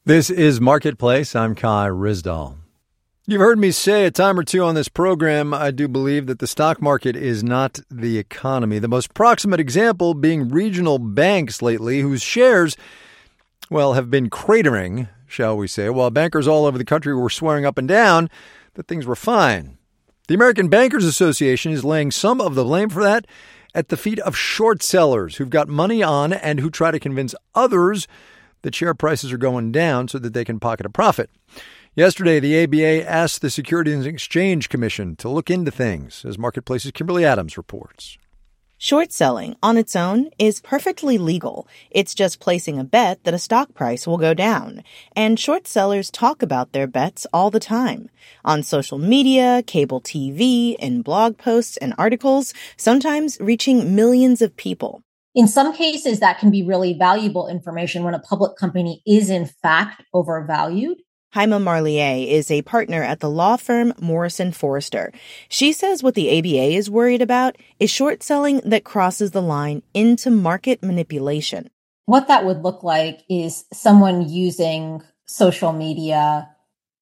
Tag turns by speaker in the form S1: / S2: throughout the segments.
S1: This is Marketplace. I'm Kai Ryssdal. You've heard me say a time or two on this program, I do believe that the stock market is not the economy. The most proximate example being regional banks lately, whose shares, have been cratering, shall we say, while bankers all over the country were swearing up and down that things were fine. The American Bankers Association is laying some of the blame for that at the feet of short sellers who've got money on and who try to convince others that share prices are going down so that they can pocket a profit. Yesterday, the ABA asked the Securities and Exchange Commission to look into things, as Marketplace's Kimberly Adams reports.
S2: Short selling on its own is perfectly legal. It's just placing a bet that a stock price will go down. And short sellers talk about their bets all the time. On social media, cable TV, in blog posts and articles, sometimes reaching millions of people.
S3: In some cases, that can be really valuable information when a public company is in fact overvalued.
S2: Haima Marlier is a partner at the law firm Morrison Foerster. She says what the ABA is worried about is short selling that crosses the line into market manipulation.
S3: What that would look like is someone using social media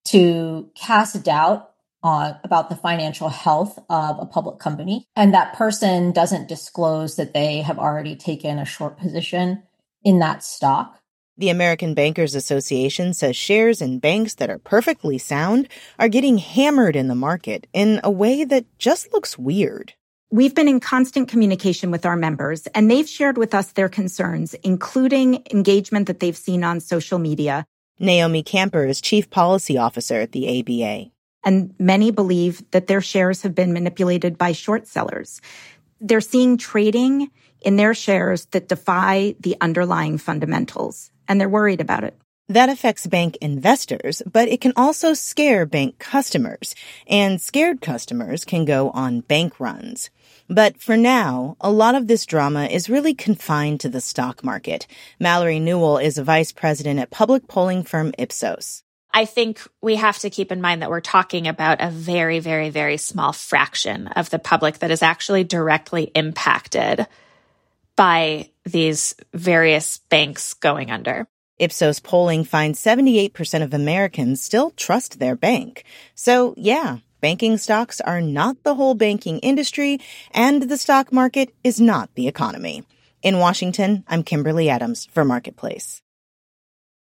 S3: to cast doubt about the financial health of a public company. And that person doesn't disclose that they have already taken a short position in that stock.
S2: The American Bankers Association says shares in banks that are perfectly sound are getting hammered in the market in a way that just looks weird.
S4: We've been in constant communication with our members, and they've shared with us their concerns, including engagement that they've seen on social media.
S2: Naomi Camper is Chief Policy Officer at the ABA.
S4: And many believe that their shares have been manipulated by short sellers. They're seeing trading in their shares that defy the underlying fundamentals, and they're worried about it.
S2: That affects bank investors, but it can also scare bank customers, and scared customers can go on bank runs. But for now, a lot of this drama is really confined to the stock market. Mallory Newell is a vice president at public polling firm Ipsos.
S5: I think we have to keep in mind that we're talking about a very, very, very small fraction of the public that is actually directly impacted by these various banks going under.
S2: Ipsos polling finds 78% of Americans still trust their bank. So, yeah, banking stocks are not the whole banking industry, and the stock market is not the economy. In Washington, I'm Kimberly Adams for Marketplace.